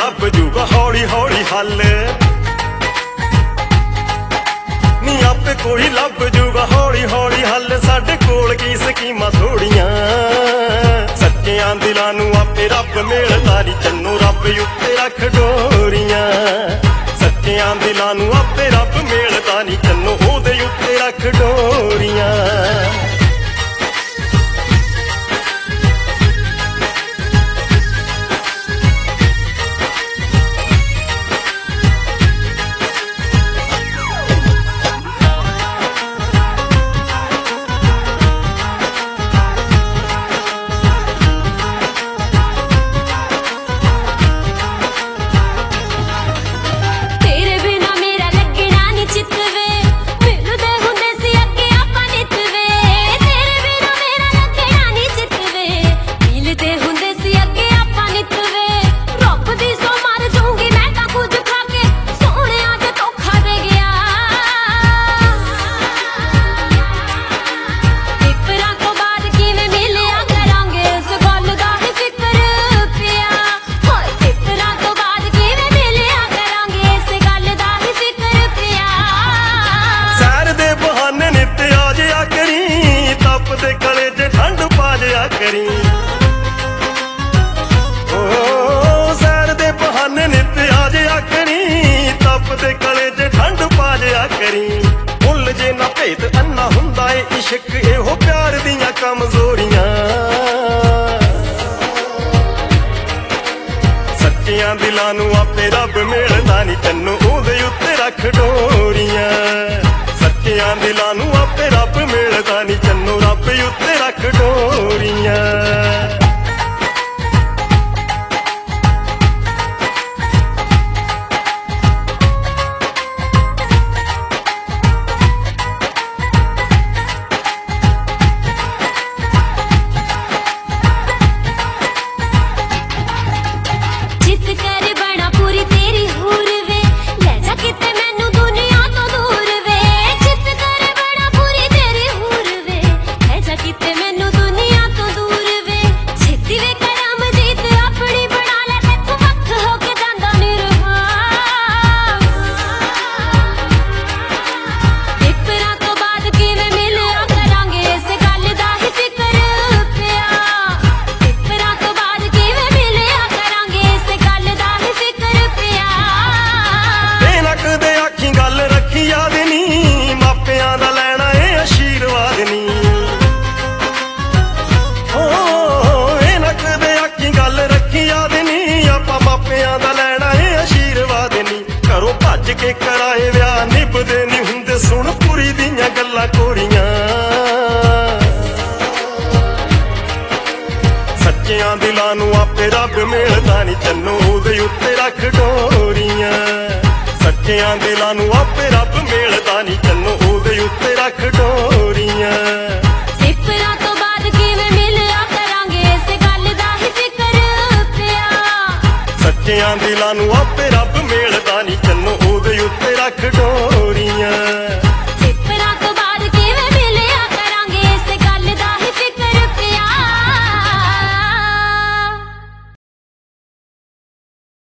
ਲੱਭ ਜੂਗਾ ਹੌਲੀ ਹੌਲੀ ਹੱਲ ਨੀ ਆਪੇ ਕੋਈ ਲੱਭ ਜੂਗਾ ਹੌਲੀ ਹੌਲੀ ਹੱਲ ਸਾਡੇ ਕੋਲ ਕੀ ਸਕੀਮਾਂ ਥੋੜੀਆਂ ਸੱਚਿਆਂ ਦਿਲਾਂ ਨੂੰ ਆਪੇ ਰੱਬ ਮਿਲਦਾ ਨੀ ਚੰਨੋ ਰੱਬ ਉੱਤੇ ਰੱਖ ਡੋਰੀਆਂ ਸੱਚਿਆਂ ਦਿਲਾਂ ਨੂੰ ਆਪੇ ਰੱਬ ਮਿਲਦਾ ਨੀ ਚੰਨੋ ਉਹਦੇ ਉੱਤੇ ਰੱਖ ਡੋਰੀਆਂ ਸੈਰ ਦੇ ਬਹਾਨੇ ਨਿੱਤ ਆ ਜਿਆ ਕਰੀ ਤਪ ਦੇ ਗਲੇ 'ਚ ਠੰਡ ਪਾ ਜਿਆ ਕਰੀ ਭੁੱਲ ਜੇ ਨਾ ਭੇਤ ਅੰਨਾ ਹੁੰਦਾ ਏ ਇਸ਼ਕ ਇਹੋ ਪਿਆਰ ਦੀਆਂ ਕਮਜ਼ੋਰੀਆਂ ਸੱਚਿਆਂ ਦਿਲਾਂ ਨੂੰ ਆਪੇ ਰੱਬ ਮਿਲਦਾ ਨੀ ਤੈਨੂੰ ਉਹਦੇ ਉੱਤੇ ਰੱਖ ਡੋਰੀਆਂ ਸੱਚਿਆਂ ਦਿਲਾਂ ਨੂੰ ਆਪੇ ਰੱਬ ਮਿਲਦਾ ਨੀ ਤੈਨੂੰ ਰੱਬ ਉੱਤੇ ਰੱਖ ਡੋਰੀਆਂ ਕੇ ਕਰਾਏ ਵਿਆਹ ਨਿਭਦੇ ਨਹੀਂ ਹੁੰਦੇ ਸੁਣ ਪੂਰੀ ਦੀਆਂ ਗੱਲਾਂ ਕੋਰੀਆਂ ਸੱਚਿਆਂ ਦਿਲਾਂ ਨੂੰ ਆਪੇ ਰੱਬ ਮਿਲਦਾ ਨੀ ਤੈਨੂੰ ਉਹਦੇ ਉੱਤੇ ਰੱਖ ਡੋਰੀਆਂ ਸੱਚਿਆਂ ਦਿਲਾਂ ਨੂੰ ਆਪੇ ਰੱਬ ਮਿਲਦਾ ਨੀ ਤੈਨੂੰ ਉਹਦੇ ਉੱਤੇ ਰੱਖ ਡੋਰੀਆਂ ਸਿਫਰਾਂ ਤੋਂ ਬਾਅਦ ਕਿਵੇਂ ਮਿਲਿਆ ਕਰਾਂਗੇ ਇਸ ਗੱਲ ਦਾ ਹੀ ਫਿਕਰ ਪਿਆ ਸੱਚਿਆਂ ਦਿਲਾਂ ਨੂੰ ਆਪੇ ਰੱਬ ਮਿਲਦਾ ਨੀ ਤੈਨੂੰ ਉਹਦੇ ਉੱਤੇ ਰੱਖ ਡੋਰੀਆਂ